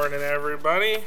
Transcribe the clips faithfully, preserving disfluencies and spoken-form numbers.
morning, everybody.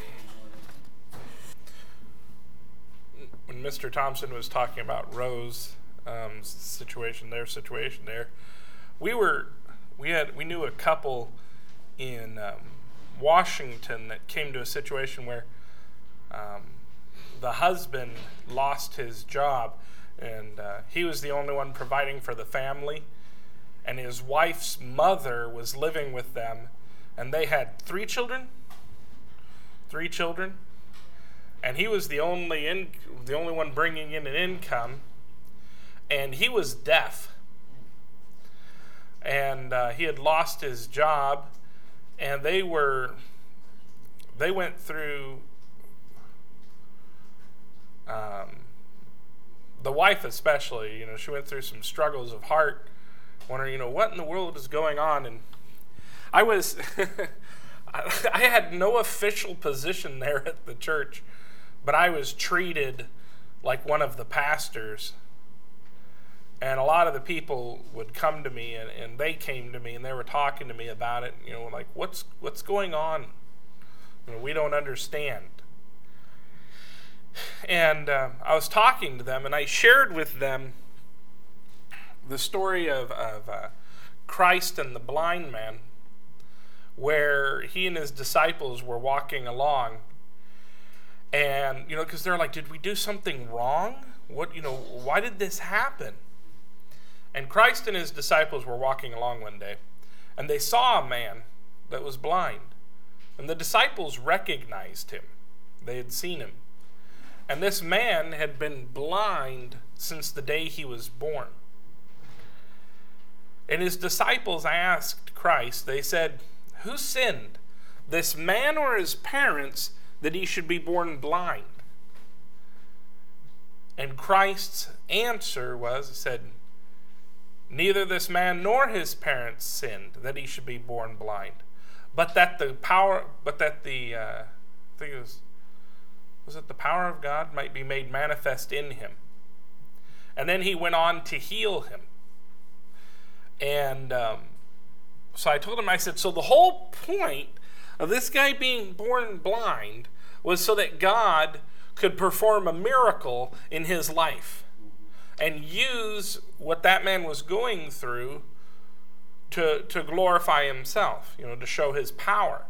When Mister Thompson was talking about Rose um, situation, their situation there, we were we had we knew a couple in um, Washington that came to a situation where um, the husband lost his job, and uh, he was the only one providing for the family, and his wife's mother was living with them. And they had three children, three children, and he was the only in, the only one bringing in an income, and he was deaf, and uh, he had lost his job, and they were, they went through, um, the wife especially, you know, she went through some struggles of heart, wondering, you know, what in the world is going on. And I was, I had no official position there at the church, but I was treated like one of the pastors. And a lot of the people would come to me, and, and they came to me, and they were talking to me about it, you know, like, what's what's going on? You know, we don't understand. And uh, I was talking to them, and I shared with them the story of, of uh, Christ and the blind man, where he and his disciples were walking along, and, you know, because they're like, did we do something wrong? What, you know, why did this happen? And Christ and his disciples were walking along one day, and they saw a man that was blind, and the disciples recognized him. They had seen him. And this man had been blind since the day he was born. And his disciples asked Christ, they said, who sinned, this man or his parents, that he should be born blind? And Christ's answer was, he said, neither this man nor his parents sinned that he should be born blind, but that the power, but that the, uh, I think it was, was it the power of God might be made manifest in him. And then he went on to heal him. And um, so I told him, I said, so the whole point of this guy being born blind was so that God could perform a miracle in his life and use what that man was going through to, to glorify himself, you know, to show his power.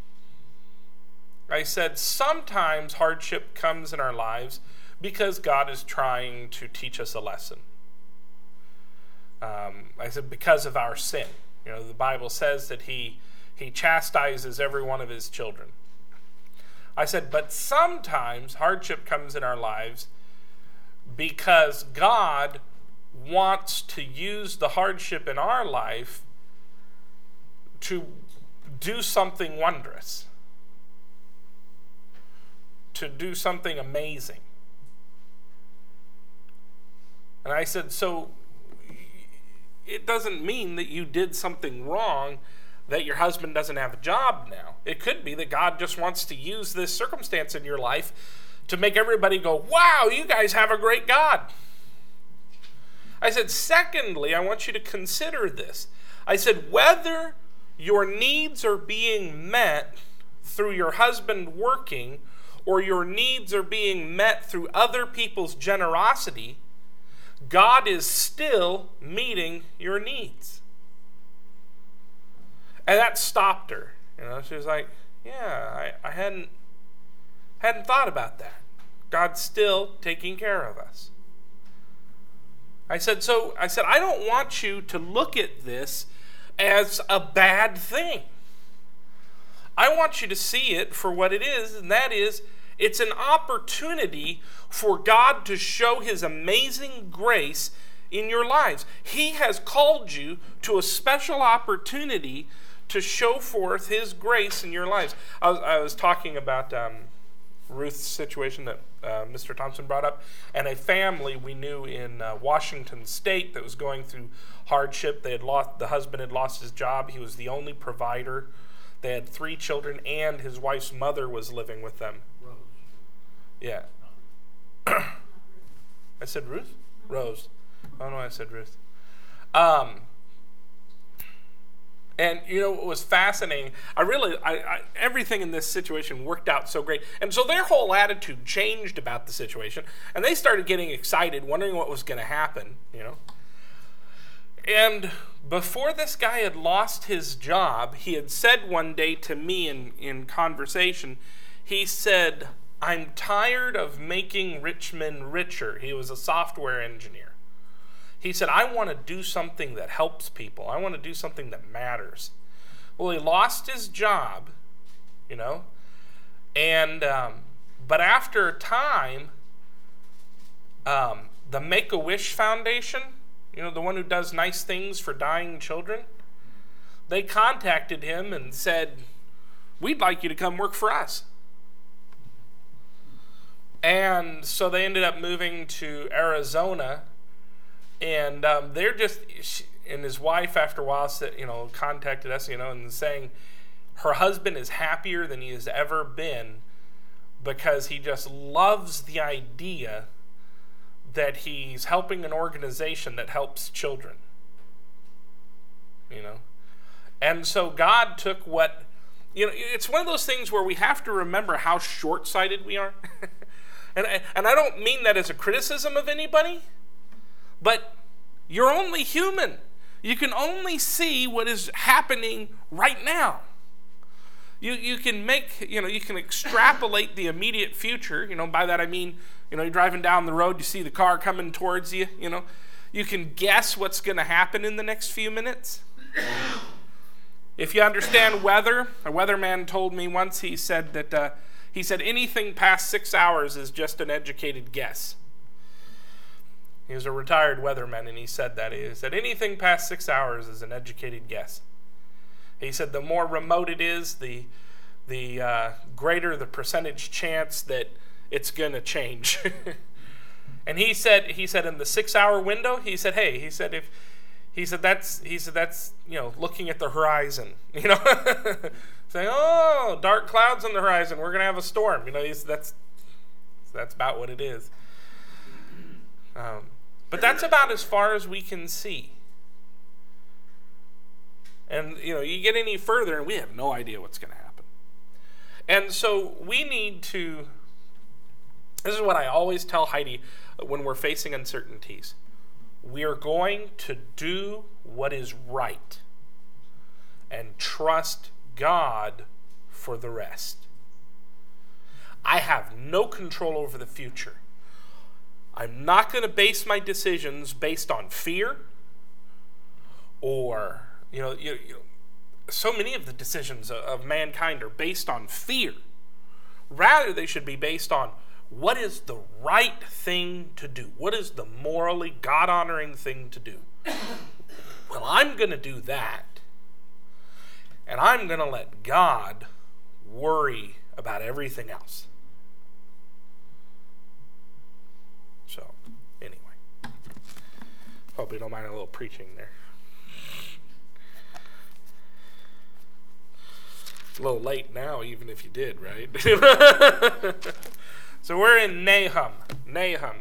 I said, sometimes hardship comes in our lives because God is trying to teach us a lesson. Um, I said, because of our sin. You know, the Bible says that he he chastises every one of his children. I said, but sometimes hardship comes in our lives because God wants to use the hardship in our life to do something wondrous, to do something amazing. And I said, so it doesn't mean that you did something wrong, that your husband doesn't have a job now. It could be that God just wants to use this circumstance in your life to make everybody go, wow, you guys have a great God. I said, secondly, I want you to consider this. I said, whether your needs are being met through your husband working or your needs are being met through other people's generosity, God is still meeting your needs. And that stopped her. You know, she was like, yeah, I, I hadn't hadn't thought about that. God's still taking care of us. I said, so I said, I don't want you to look at this as a bad thing. I want you to see it for what it is, and that is, it's an opportunity for God to show his amazing grace in your lives. He has called you to a special opportunity to show forth his grace in your lives. I was, I was talking about um, Ruth's situation that uh, Mister Thompson brought up, and a family we knew in uh, Washington State that was going through hardship. They had lost, the husband had lost his job. He was the only provider. They had three children, and his wife's mother was living with them. Rose. Yeah. I said Ruth? Rose. Oh no, I said Ruth. Um, And you know what was fascinating? I really, I, I, everything in this situation worked out so great. And so their whole attitude changed about the situation. And they started getting excited, wondering what was going to happen, you know. And before this guy had lost his job, he had said one day to me in, in conversation, he said, "I'm tired of making rich men richer." He was a software engineer. He said, "I want to do something that helps people. I want to do something that matters." Well, he lost his job, you know, and, um, but after a time, um, the Make-A-Wish Foundation, you know, the one who does nice things for dying children, they contacted him and said, "We'd like you to come work for us." And so they ended up moving to Arizona. And um, they're just, she, and his wife after a while said, you know, contacted us, you know, and saying her husband is happier than he has ever been because he just loves the idea that he's helping an organization that helps children, you know. And so God took what, you know, it's one of those things where we have to remember how short-sighted we are. and, and I don't mean that as a criticism of anybody. But you're only human. You can only see what is happening right now. You you can make, you know, you can extrapolate the immediate future. You know, by that I mean, you know, you're driving down the road, you see the car coming towards you, you know. You can guess what's going to happen in the next few minutes. If you understand weather, a weatherman told me once, he said that, uh, he said anything past six hours is just an educated guess. He was a retired weatherman, and he said that. He said anything past six hours is an educated guess. He said the more remote it is, the the uh, greater the percentage chance that it's going to change. And he said he said in the six-hour window, he said, hey, he said if he said that's he said that's you know looking at the horizon, you know, saying oh dark clouds on the horizon, we're going to have a storm, you know. He's, that's that's about what it is. Um, But that's about as far as we can see. And, you know, you get any further and we have no idea what's going to happen. And so we need to, this is what I always tell Heidi when we're facing uncertainties. We are going to do what is right and trust God for the rest. I have no control over the future. I'm not going to base my decisions based on fear or, you know, you, you know, so many of the decisions of, of mankind are based on fear. Rather, they should be based on what is the right thing to do? What is the morally God-honoring thing to do? Well, I'm going to do that. And I'm going to let God worry about everything else. So, anyway. Hope you don't mind a little preaching there. A little late now, even if you did, right? So we're in Nahum. Nahum.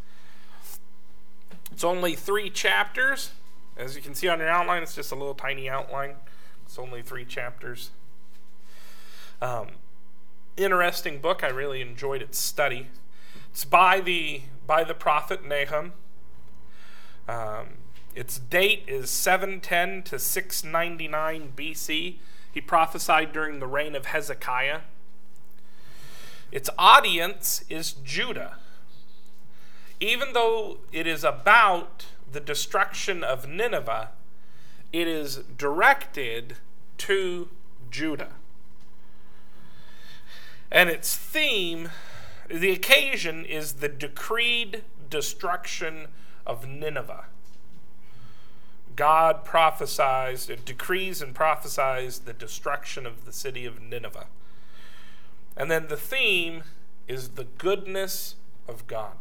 It's only three chapters. As you can see on your outline, it's just a little tiny outline. It's only three chapters. Um, interesting book. I really enjoyed its study. It's by the by the prophet Nahum. Um, its date is seven ten to six ninety-nine B C. He prophesied during the reign of Hezekiah. Its audience is Judah. Even though it is about the destruction of Nineveh, it is directed to Judah. And its theme, the occasion, is the decreed destruction of Nineveh. God prophesies, decrees and prophesies the destruction of the city of Nineveh. And then the theme is the goodness of God.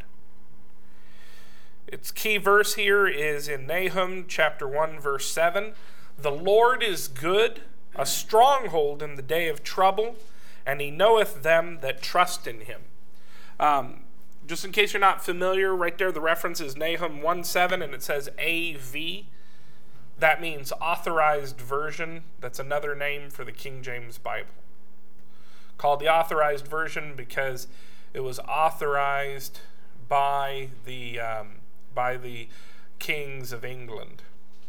Its key verse here is in Nahum chapter one, verse seven. The Lord is good, a stronghold in the day of trouble, and he knoweth them that trust in him. Um, just in case you're not familiar, right there the reference is Nahum one seven, and it says A V. That means authorized version. That's another name for the King James Bible. Called the authorized version because it was authorized by the um, by the kings of England.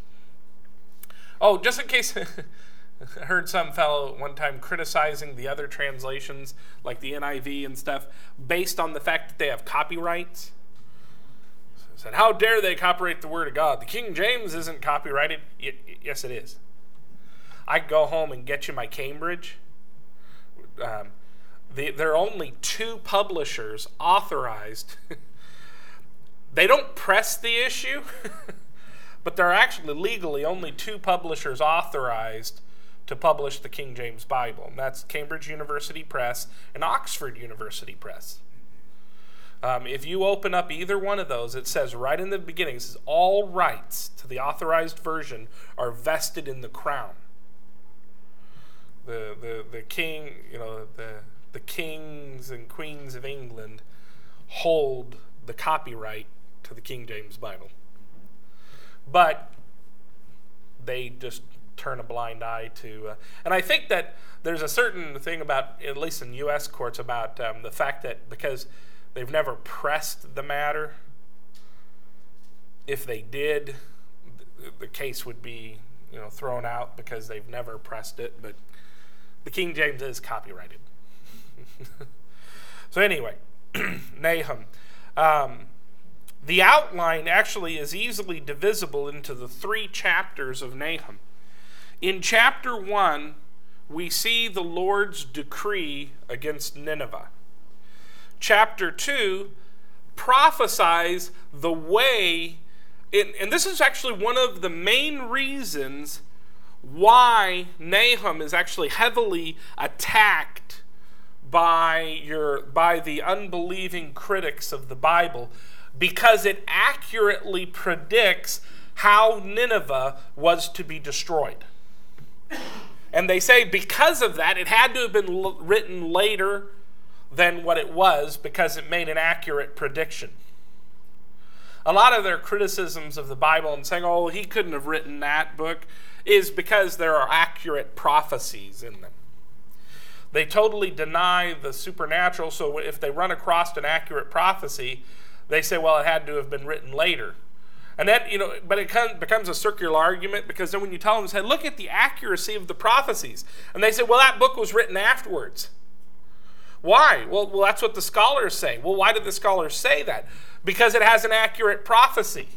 Oh, just in case, I heard some fellow one time criticizing the other translations, like the N I V and stuff, based on the fact that they have copyrights. So I said, how dare they copyright the Word of God? The King James isn't copyrighted. Y- yes, it is. I could go home and get you my Cambridge. Um, the, there are only two publishers authorized. They don't press the issue, but there are actually legally only two publishers authorized to publish the King James Bible. And that's Cambridge University Press and Oxford University Press. Um, if you open up either one of those, it says right in the beginning, it says all rights to the authorized version are vested in the crown. The the the king, you know, the the kings and queens of England hold the copyright to the King James Bible. But they just turn a blind eye to, uh, and I think that there's a certain thing about, at least in U S courts, about um, the fact that because they've never pressed the matter, if they did, the, the case would be, you know, thrown out because they've never pressed it. But the King James is copyrighted. So anyway, Nahum. Um, the outline actually is easily divisible into the three chapters of Nahum. In chapter one, we see the Lord's decree against Nineveh. Chapter two prophesies the way, and, and this is actually one of the main reasons why Nahum is actually heavily attacked by your by the unbelieving critics of the Bible, because it accurately predicts how Nineveh was to be destroyed. And they say because of that, it had to have been l- written later than what it was, because it made an accurate prediction. A lot of their criticisms of the Bible and saying, oh, he couldn't have written that book, is because there are accurate prophecies in them. They totally deny the supernatural, so if they run across an accurate prophecy, they say, well, it had to have been written later. And that, you know, but it becomes a circular argument, because then when you tell them, say, look at the accuracy of the prophecies. And they say, well, that book was written afterwards. Why? Well, well, that's what the scholars say. Well, why did the scholars say that? Because it has an accurate prophecy.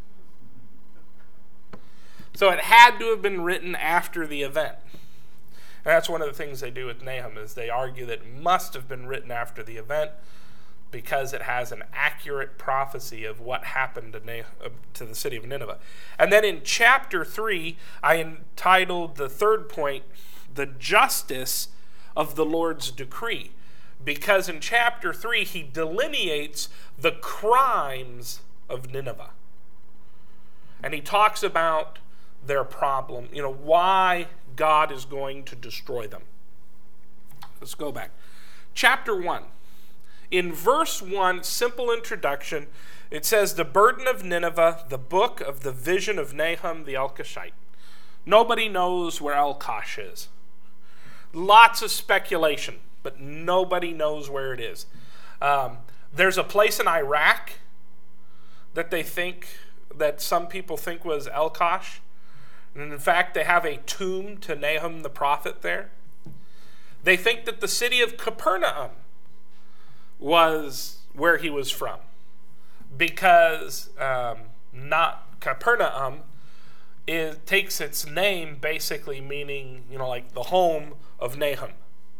So it had to have been written after the event. And that's one of the things they do with Nahum, is they argue that it must have been written after the event because it has an accurate prophecy of what happened to, nah- to the city of Nineveh. And then in chapter three, I entitled the third point, the justice of the Lord's decree. Because in chapter three, he delineates the crimes of Nineveh. And he talks about their problem, you know, why God is going to destroy them. Let's go back. Chapter one. In verse one, simple introduction, it says, the burden of Nineveh, the book of the vision of Nahum the Elkoshite. Nobody knows where Elkosh is. Lots of speculation, but nobody knows where it is. Um, there's a place in Iraq that they think, that some people think was Elkosh. And in fact, they have a tomb to Nahum the prophet there. They think that the city of Capernaum was where he was from, because um, not Capernaum is, takes its name basically meaning, you know, like the home of Nahum.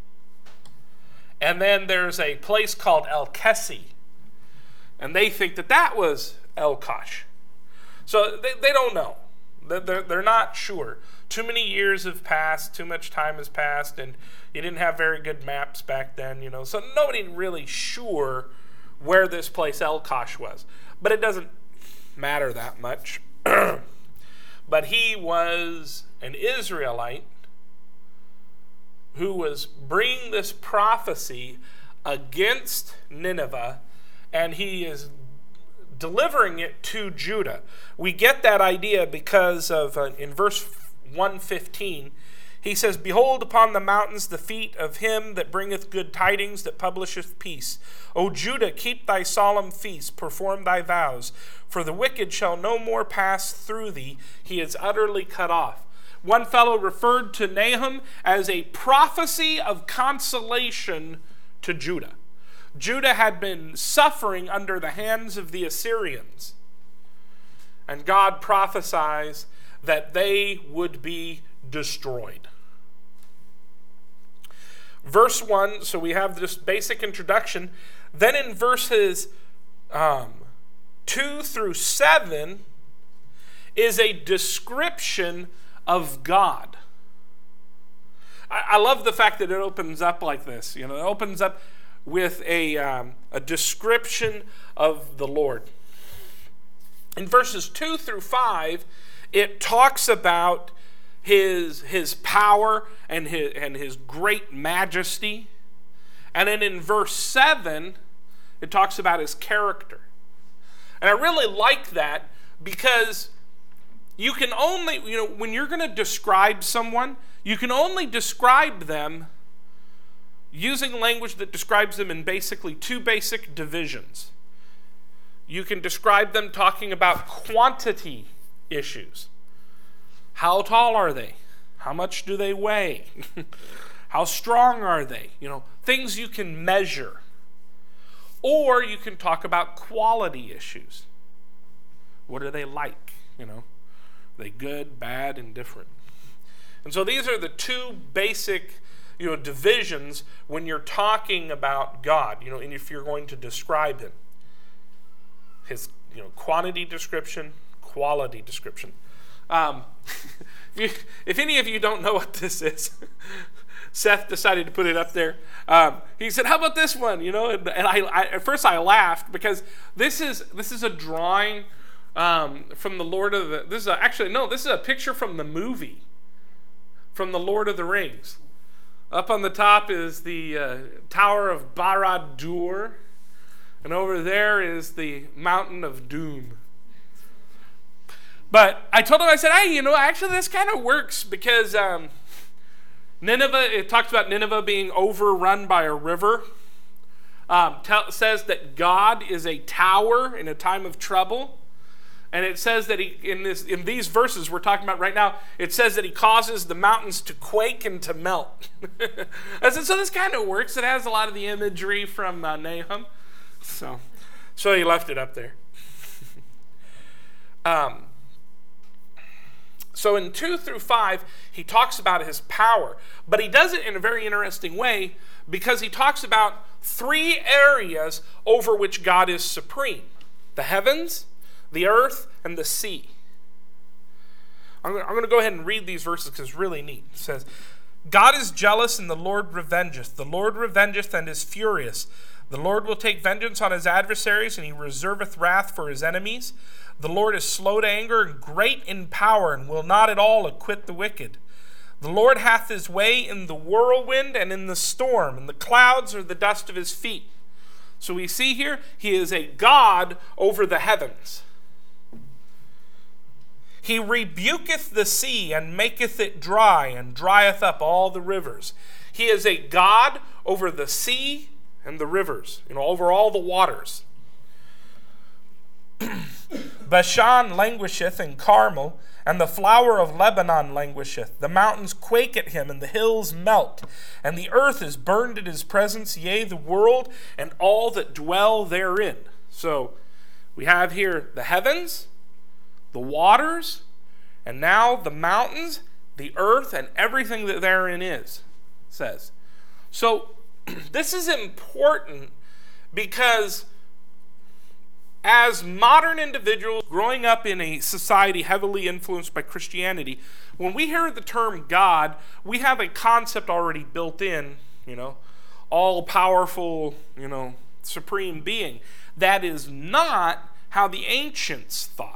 And then there's a place called El-Kessi, and they think that that was Elkosh. So they, they don't know. They're, they're not sure. Too many years have passed, too much time has passed, and you didn't have very good maps back then, you know. So nobody really sure where this place Elkosh was. But it doesn't matter that much. But he was an Israelite who was bringing this prophecy against Nineveh, and he is delivering it to Judah. We get that idea because of, uh, in verse one fifteen, he says, "Behold upon the mountains the feet of him that bringeth good tidings, that publisheth peace. O Judah, keep thy solemn feast, perform thy vows, for the wicked shall no more pass through thee, he is utterly cut off." One fellow referred to Nahum as a prophecy of consolation to Judah. Judah had been suffering under the hands of the Assyrians, and God prophesies that they would be destroyed. Verse one, so we have this basic introduction. Then in verses um, two through seven is a description of God. I, I love the fact that it opens up like this. You know, it opens up with a, um, a description of the Lord. In verses two through five, it talks about his, his power and his, and his great majesty. And then in verse seven, it talks about his character. And I really like that because you can only, you know, when you're going to describe someone, you can only describe them using language that describes them in basically two basic divisions. You can describe them talking about quantity issues. How tall are they? How much do they weigh? How strong are they? You know, things you can measure. Or you can talk about quality issues. What are they like? You know, are they good, bad, indifferent? And so these are the two basic, you know, divisions when you're talking about God, you know, and if you're going to describe him. His, you know, quantity description, quality description. Um, if, you, if any of you don't know what this is, Seth decided to put it up there. Um, he said, "How about this one?" You know, and, and I, I at first I laughed because this is this is a drawing um, from the Lord of the. This is a, actually no, this is a picture from the movie, from the Lord of the Rings. Up on the top is the uh, Tower of Barad-dûr, and over there is the Mountain of Doom. But I told him, I said, hey, you know, actually this kind of works because um, Nineveh, it talks about Nineveh being overrun by a river. Um, tell, says that God is a tower in a time of trouble. And it says that he, in this, in these verses we're talking about right now, it says that he causes the mountains to quake and to melt. I said, so this kind of works. It has a lot of the imagery from uh, Nahum. So, so he left it up there. um, so in two through five, he talks about his power. But he does it in a very interesting way because he talks about three areas over which God is supreme. The heavens, the earth, and the sea. I'm going to go ahead and read these verses because it's really neat. It says, God is jealous and the Lord revengeth. The Lord revengeth and is furious. The Lord will take vengeance on his adversaries, and he reserveth wrath for his enemies. The Lord is slow to anger and great in power, and will not at all acquit the wicked. The Lord hath his way in the whirlwind and in the storm, and the clouds are the dust of his feet. So we see here, he is a God over the heavens. He rebuketh the sea and maketh it dry and drieth up all the rivers. He is a God over the sea and the rivers, you know, over all the waters. Bashan languisheth and Carmel, and the flower of Lebanon languisheth. The mountains quake at him, and the hills melt, and the earth is burned at his presence, yea, the world, and all that dwell therein. So we have here the heavens, the waters, and now the mountains, the earth, and everything that therein is, says. So this is important because as modern individuals growing up in a society heavily influenced by Christianity, when we hear the term God, we have a concept already built in, you know, all-powerful, you know, supreme being. That is not how the ancients thought.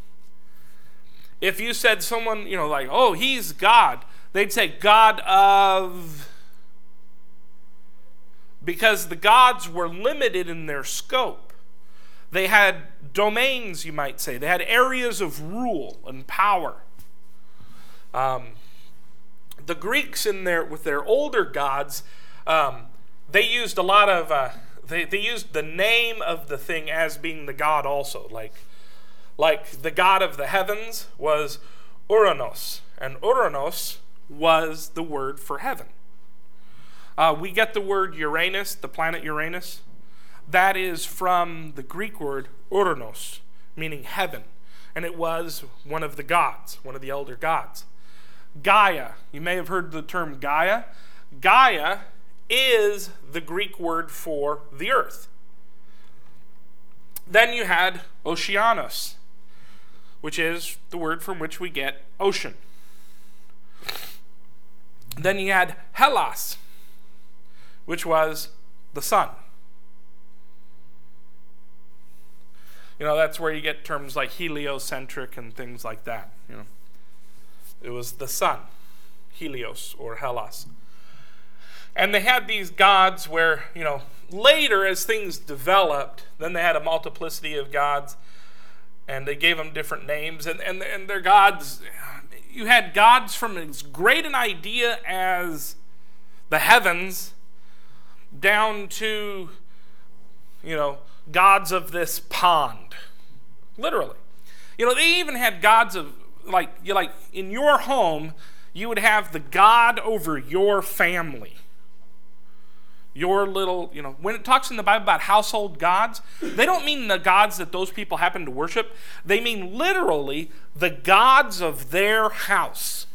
If you said someone, you know, like, oh, he's God, they'd say God of... Because the gods were limited in their scope. They had domains, you might say. They had areas of rule and power. Um, the Greeks, in their with their older gods, um, they used a lot of uh, they they used the name of the thing as being the god also. Like like the god of the heavens was Uranos, and Uranos was the word for heaven. Uh, we get the word Uranus, the planet Uranus. That is from the Greek word Uranos, meaning heaven. And it was one of the gods, one of the elder gods. Gaia, you may have heard the term Gaia. Gaia is the Greek word for the earth. Then you had Oceanos, which is the word from which we get ocean. Then you had Hellas, which was the sun. You know, that's where you get terms like heliocentric and things like that. You know, it was the sun, Helios or Hellas. And they had these gods where, you know, later as things developed, then they had a multiplicity of gods, and they gave them different names. And, and, and their gods, you had gods from as great an idea as the heavens down to, you know, gods of this pond. Literally. You know, they even had gods of, like, you like in your home, you would have the god over your family. Your little, you know, when it talks in the Bible about household gods, they don't mean the gods that those people happen to worship. They mean literally the gods of their house.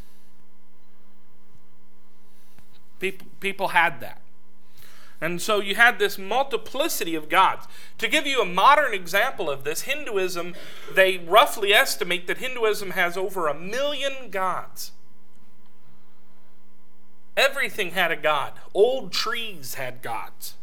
People, people had that. And so you had this multiplicity of gods. To give you a modern example of this, Hinduism, they roughly estimate that Hinduism has over a million gods. Everything had a god. Old trees had gods.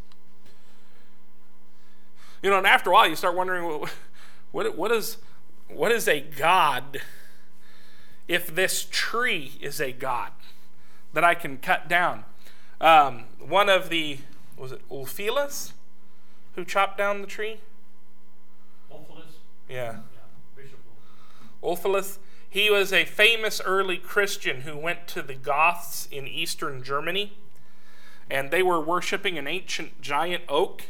You know, and after a while you start wondering, what, what, what, is, what is a god if this tree is a god that I can cut down? Um, one of the... Was it Ulfilas who chopped down the tree? Ulfilas? Yeah. Yeah, Bishop Ulfilas. He was a famous early Christian who went to the Goths in eastern Germany, and they were worshiping an ancient giant oak.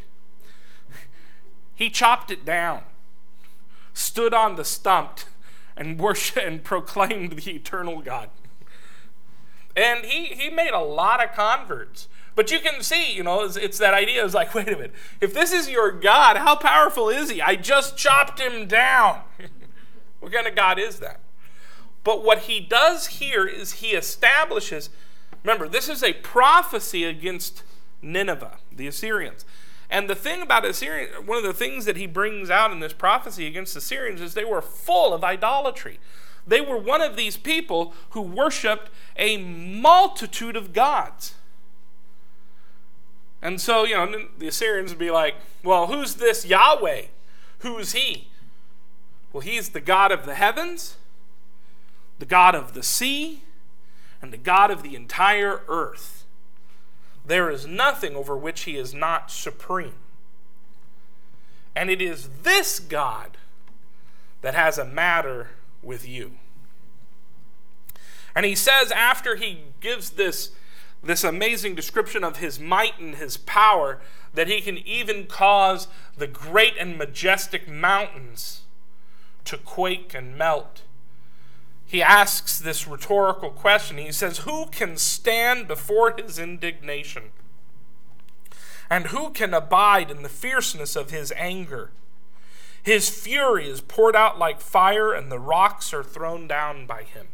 He chopped it down, stood on the stump, and worshiped and proclaimed the eternal God. And he, he made a lot of converts. But you can see, you know, it's, it's that idea. It's like, wait a minute. If this is your God, how powerful is he? I just chopped him down. What kind of God is that? But what he does here is he establishes, remember, this is a prophecy against Nineveh, the Assyrians. And the thing about Assyria, one of the things that he brings out in this prophecy against the Assyrians is they were full of idolatry. They were one of these people who worshipped a multitude of gods. And so, you know, the Assyrians would be like, well, who's this Yahweh? Who's he? Well, he's the God of the heavens, the God of the sea, and the God of the entire earth. There is nothing over which he is not supreme. And it is this God that has a matter with you. And he says, after he gives this this amazing description of his might and his power, that he can even cause the great and majestic mountains to quake and melt. He asks this rhetorical question. He says, who can stand before his indignation? And who can abide in the fierceness of his anger? His fury is poured out like fire, and the rocks are thrown down by him.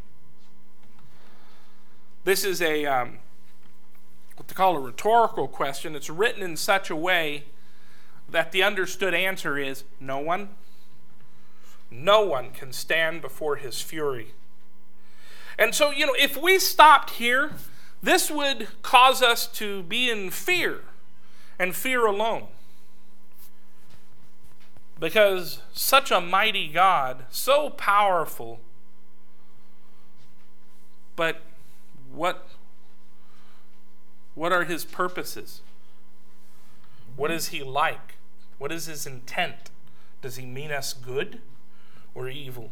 This is a... Um, what they call a rhetorical question. It's written in such a way that the understood answer is no one. No one can stand before his fury. And so, you know, if we stopped here, this would cause us to be in fear, and fear alone. Because such a mighty God, so powerful, but what What are his purposes? What is he like? What is his intent? Does he mean us good or evil?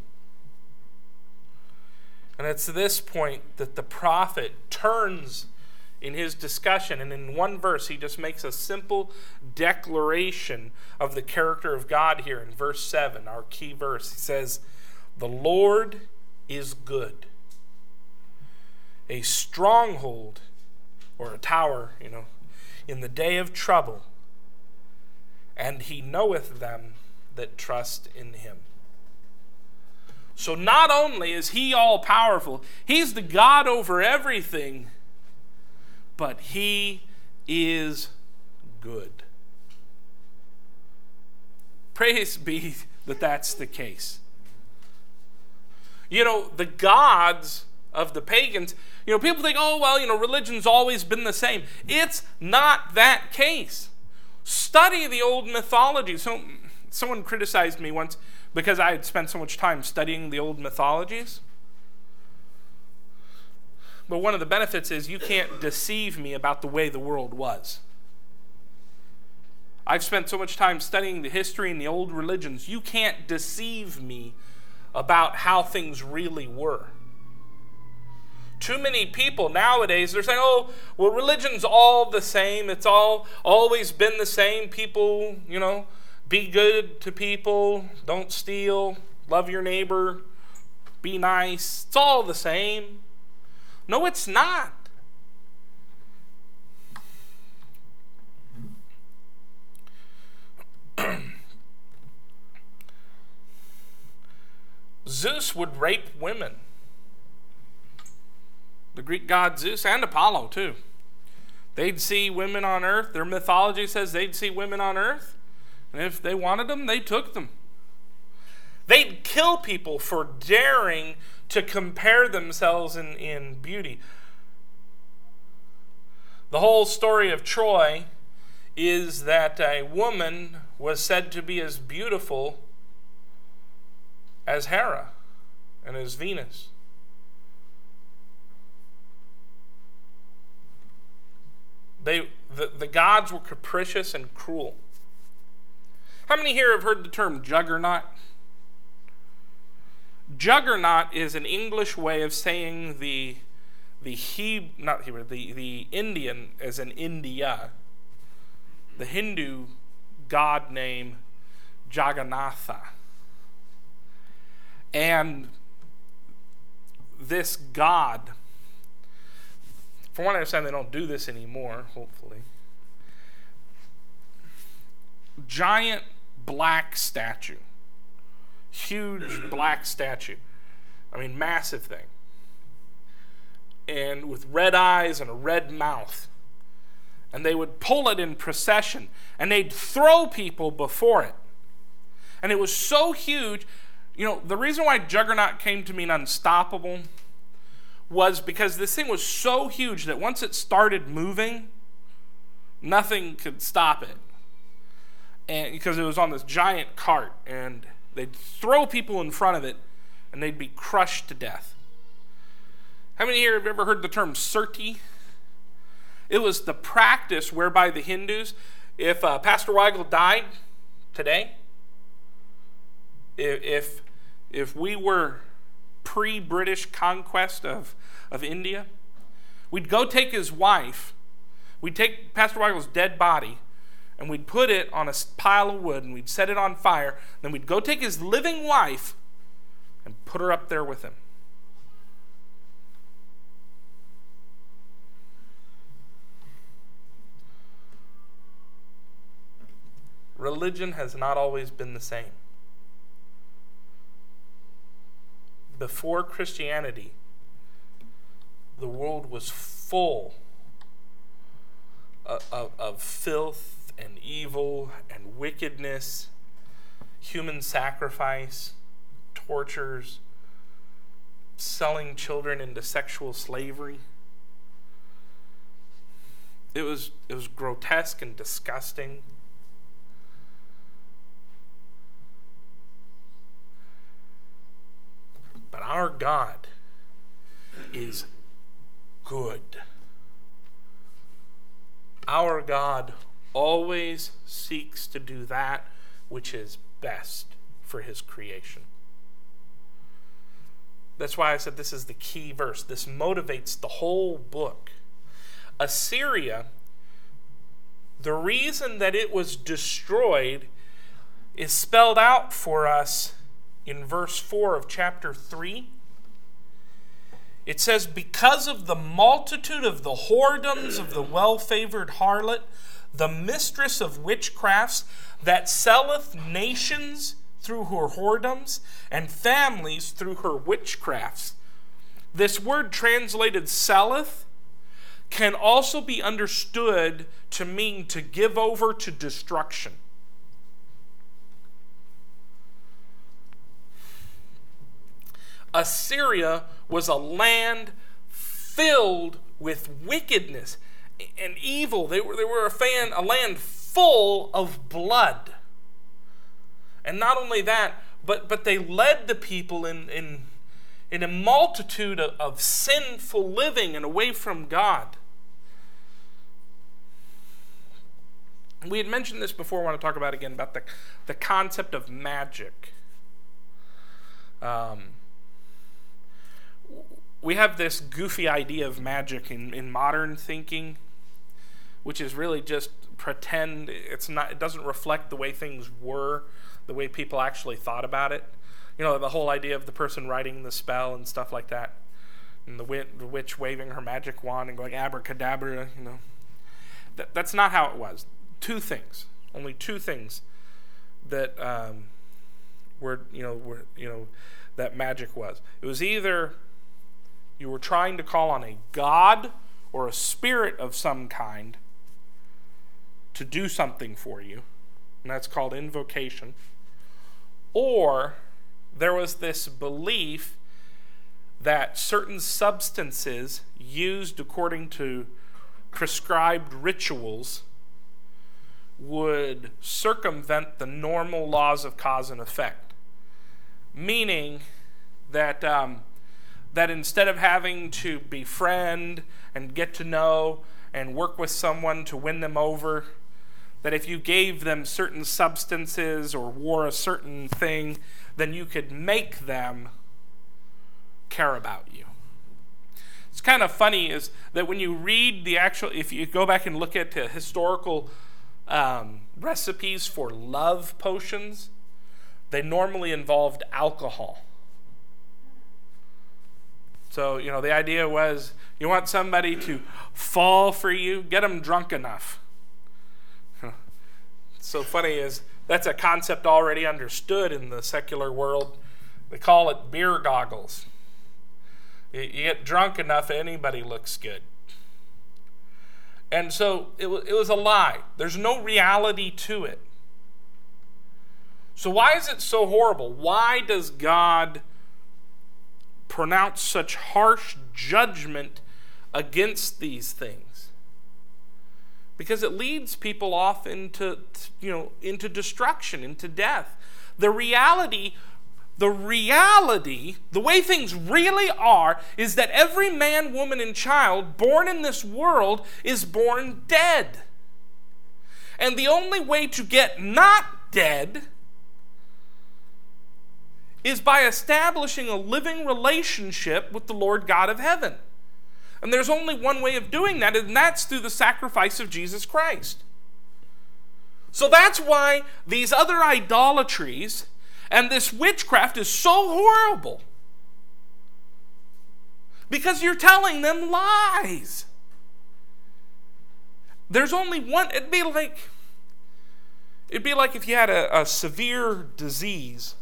And it's this point that the prophet turns in his discussion, and in one verse he just makes a simple declaration of the character of God here in verse seven, our key verse. He says, "The Lord is good, a stronghold," or a tower, you know, "in the day of trouble, and he knoweth them that trust in him." So not only is he all-powerful, he's the God over everything, but he is good. Praise be that that's the case. You know, the gods of the pagans, you know, people think, oh, well, you know, religion's always been the same. It's not that case. Study the old mythology. So, someone criticized me once because I had spent so much time studying the old mythologies. But one of the benefits is you can't deceive me about the way the world was. I've spent so much time studying the history and the old religions, you can't deceive me about how things really were. Too many people nowadays, they're saying, oh, well, religion's all the same. It's all always been the same. People, you know, be good to people, don't steal, love your neighbor, be nice. It's all the same. No, it's not. Zeus would rape women. The Greek god Zeus and Apollo too. They'd see women on earth. Their mythology says they'd see women on earth, and if they wanted them, they took them. They'd kill people for daring to compare themselves in, in beauty. The whole story of Troy is that a woman was said to be as beautiful as Hera and as Venus. They, the, the gods were capricious and cruel. How many here have heard the term juggernaut? Juggernaut is an English way of saying the the he not Hebrew the, the Indian as in India. The Hindu god name Jagannatha. And this god, from what I understand, they don't do this anymore, hopefully. Giant black statue. Huge black statue. I mean, massive thing. And with red eyes and a red mouth. And they would pull it in procession. And they'd throw people before it. And it was so huge. You know, the reason why Juggernaut came to mean unstoppable was because this thing was so huge that once it started moving, nothing could stop it. And because it was on this giant cart, and they'd throw people in front of it, and they'd be crushed to death. How many here have ever heard the term Sati? It was the practice whereby the Hindus, if uh, Pastor Weigel died today, if, if if we were pre-British conquest of, of India, we'd go take his wife, we'd take Pastor Weigel's dead body, and we'd put it on a pile of wood, and we'd set it on fire. Then we'd go take his living wife and put her up there with him. Religion has not always been the same. Before Christianity, the world was full of, of, of filth and evil and wickedness, human sacrifice, tortures, selling children into sexual slavery. It was, it was grotesque and disgusting. But our God is good. Our God always seeks to do that which is best for his creation. That's why I said this is the key verse. This motivates the whole book. Assyria, the reason that it was destroyed is spelled out for us in verse four of chapter three. It says, because of the multitude of the whoredoms of the well-favored harlot, the mistress of witchcrafts, that selleth nations through her whoredoms, and families through her witchcrafts. This word translated selleth can also be understood to mean to give over to destruction. Assyria was a land filled with wickedness and evil. They were, they were a, fan, a land full of blood. And not only that, but, but they led the people in, in, in a multitude of, of sinful living and away from God. We had mentioned this before. I want to talk about it again, about the, the concept of magic. Um, we have this goofy idea of magic in, in modern thinking, which is really just pretend. It's not. It doesn't reflect the way things were, the way people actually thought about it. You know, the whole idea of the person writing the spell and stuff like that, and the, wit, the witch waving her magic wand and going abracadabra. You know, that, that's not how it was. Two things, only two things that um, were you know were you know that magic was. It was either you were trying to call on a god or a spirit of some kind to do something for you, and that's called invocation. Or there was this belief that certain substances used according to prescribed rituals would circumvent the normal laws of cause and effect. Meaning that um, that instead of having to befriend and get to know and work with someone to win them over, that if you gave them certain substances or wore a certain thing, then you could make them care about you. It's kind of funny is that when you read the actual, if you go back and look at uh, historical um, recipes for love potions, they normally involved alcohol. So, you know, the idea was you want somebody to fall for you, get them drunk enough. It's so funny is that's a concept already understood in the secular world. They call it beer goggles. You, you get drunk enough, anybody looks good. And so it, it was a lie. There's no reality to it. So why is it so horrible? Why does God pronounce such harsh judgment against these things? Because it leads people off into, you know, into destruction, into death. The reality, the reality, the way things really are, is that every man, woman, and child born in this world is born dead. And the only way to get not dead is by establishing a living relationship with the Lord God of heaven. And there's only one way of doing that, and that's through the sacrifice of Jesus Christ. So that's why these other idolatries and this witchcraft is so horrible. Because you're telling them lies. There's only one, it'd be like, it'd be like if you had a, a severe disease.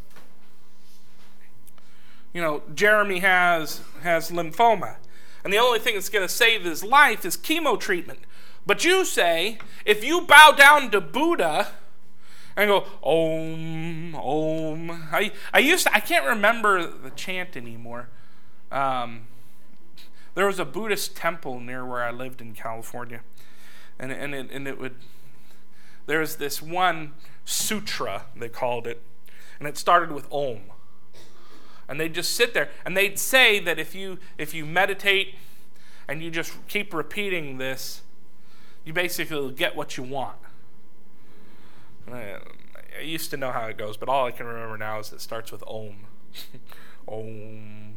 You know, Jeremy has has lymphoma, and the only thing that's going to save his life is chemo treatment. But you say, if you bow down to Buddha and go, Om, Om. I I used to, I can't remember the chant anymore. Um, there was a Buddhist temple near where I lived in California, and and it and it would. There was this one sutra, they called it, and it started with Om. And they'd just sit there, and they'd say that if you if you meditate and you just keep repeating this, you basically get what you want. Uh, used to know how it goes, but all I can remember now is it starts with Om. Om.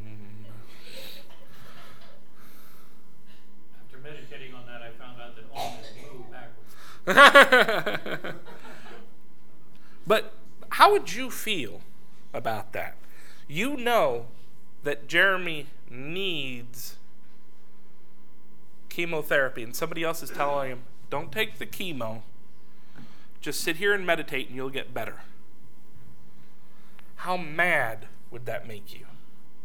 After meditating on that, I found out that Om is moo backwards. But how would you feel about that? You know that Jeremy needs chemotherapy, and somebody else is telling him, don't take the chemo. Just sit here and meditate and you'll get better. How mad would that make you?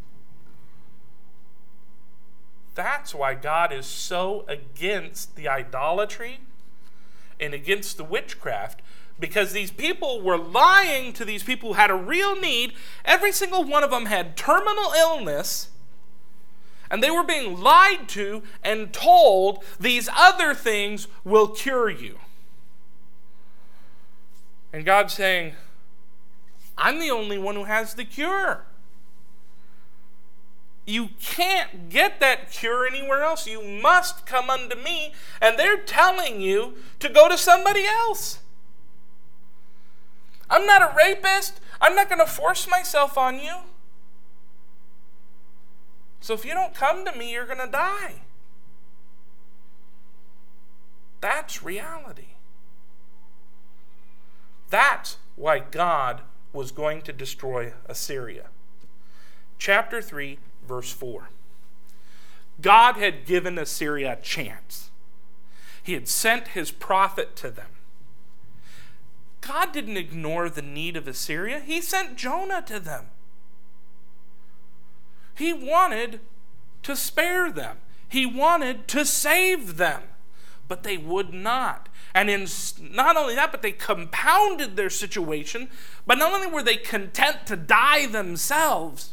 That's why God is so against the idolatry and against the witchcraft, because these people were lying to these people who had a real need. Every single one of them had terminal illness, and they were being lied to and told these other things will cure you. And God's saying, I'm the only one who has the cure. You can't get that cure anywhere else. You must come unto me. And they're telling you to go to somebody else. I'm not a rapist. I'm not going to force myself on you. So if you don't come to me, you're going to die. That's reality. That's why God was going to destroy Assyria. Chapter three, verse four. God had given Assyria a chance. He had sent his prophet to them. God didn't ignore the need of Assyria. He sent Jonah to them. He wanted to spare them. He wanted to save them. But they would not. And in not only that, but they compounded their situation. But not only were they content to die themselves,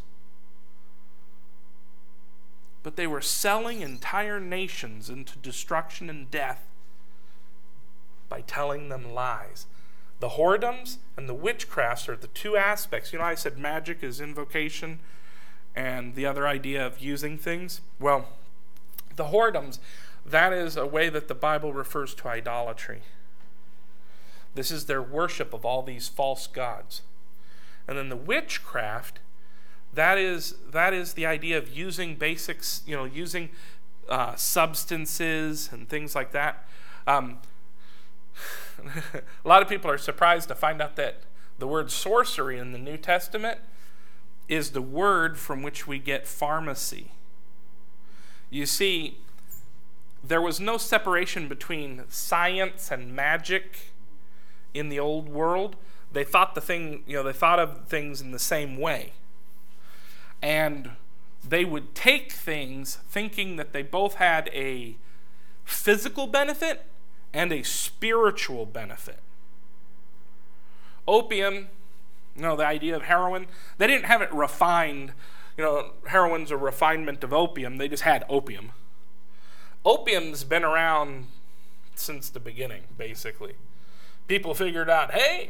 but they were selling entire nations into destruction and death by telling them lies. The whoredoms and the witchcrafts are the two aspects. You know, I said magic is invocation and the other idea of using things. Well, the whoredoms, that is a way that the Bible refers to idolatry. This is their worship of all these false gods. And then the witchcraft, that is that is the idea of using basics, you know, using uh, substances and things like that. Um, a lot of people are surprised to find out that the word sorcery in the New Testament is the word from which we get pharmacy. You see, there was no separation between science and magic in the old world. They thought the thing, you know, they thought of things in the same way. And they would take things thinking that they both had a physical benefit and a spiritual benefit. Opium, you know, the idea of heroin, they didn't have it refined. You know, heroin's a refinement of opium. They just had opium. Opium's been around since the beginning, basically. People figured out, hey,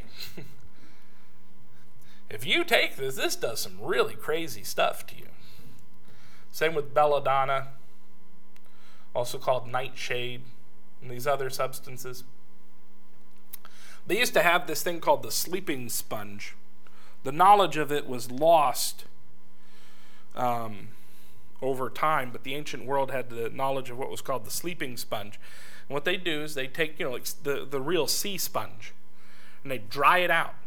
if you take this, this does some really crazy stuff to you. Same with belladonna, also called nightshade, and these other substances. They used to have this thing called the sleeping sponge. The knowledge of it was lost um, over time, but the ancient world had the knowledge of what was called the sleeping sponge. And what they do is they take, you know, like the, the real sea sponge, and they dry it out.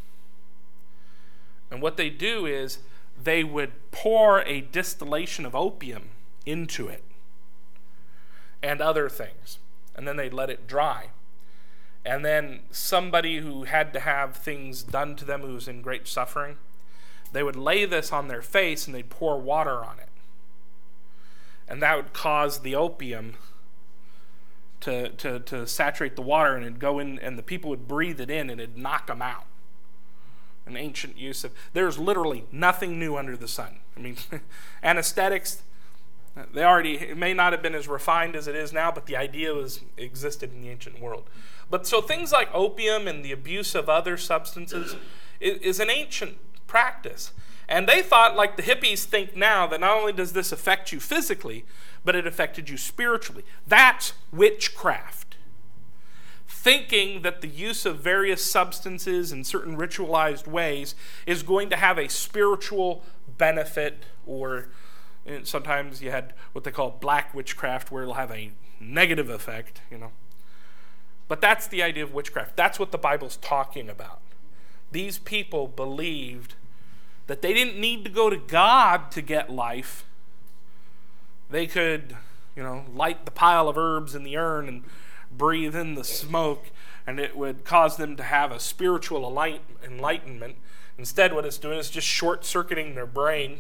And what they do is they would pour a distillation of opium into it and other things. And then they'd let it dry. And then somebody who had to have things done to them who was in great suffering, they would lay this on their face and they'd pour water on it. And that would cause the opium to, to, to saturate the water, and it'd go in, and the people would breathe it in and it'd knock them out. An ancient use of, there's literally nothing new under the sun. I mean, anesthetics, they already, it may not have been as refined as it is now, but the idea was existed in the ancient world. But so things like opium and the abuse of other substances is, is an ancient practice. And they thought, like the hippies think now, that not only does this affect you physically, but it affected you spiritually. That's witchcraft. thinking that the use of various substances in certain ritualized ways is going to have a spiritual benefit, or sometimes you had what they call black witchcraft, where it'll have a negative effect, you know. But that's the idea of witchcraft. That's what the Bible's talking about. These people believed that they didn't need to go to God to get life. They could, you know, light the pile of herbs in the urn and breathe in the smoke, and it would cause them to have a spiritual enlightenment. Instead, what it's doing is just short-circuiting their brain.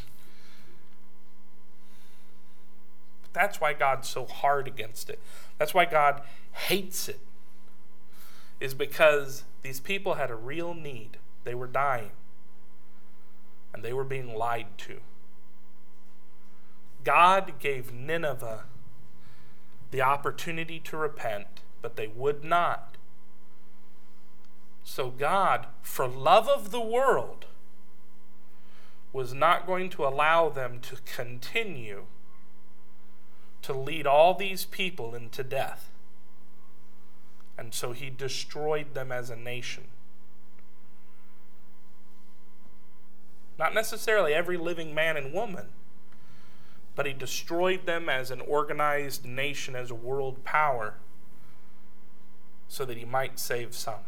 But that's why God's so hard against it. That's why God hates it, is because these people had a real need. They were dying, and they were being lied to. God gave Nineveh the opportunity to repent, but they would not. So God, for love of the world, was not going to allow them to continue to lead all these people into death. And so he destroyed them as a nation. Not necessarily every living man and woman, but he destroyed them as an organized nation, as a world power, so that he might save some.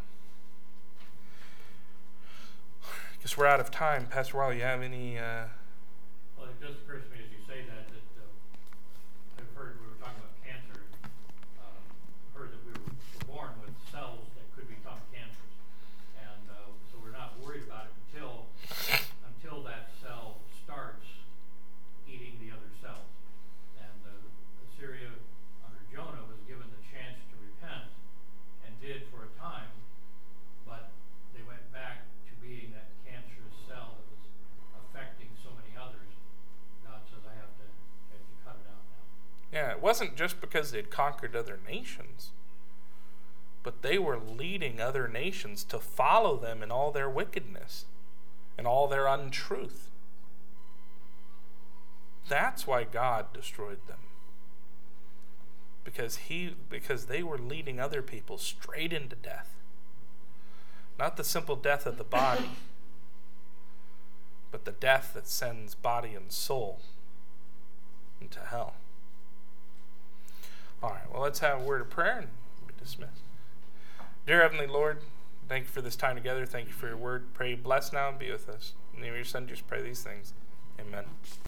I guess we're out of time. Pastor Wiley, you have any... Uh... Well, it just occurs to me as you say that, that uh, I've heard, we were talking about cancer, uh, heard that we were, were born with cells that could become cancers. And uh, so we're not worried about it until, until that cell starts eating the other cells. And uh, Assyria, under Jonah, was given the chance to repent, and did for a time, but they went back to being that cancerous cell that was affecting so many others. God says, I have to, I have to cut it out now. Yeah, it wasn't just because they'd conquered other nations, but they were leading other nations to follow them in all their wickedness and all their untruth. That's why God destroyed them. Because he because they were leading other people straight into death. Not the simple death of the body, but the death that sends body and soul into hell. All right, well, let's have a word of prayer and be dismissed. Dear Heavenly Lord, thank you for this time together. Thank you for your word. Pray, bless now and be with us. In the name of your Son, just pray these things. Amen.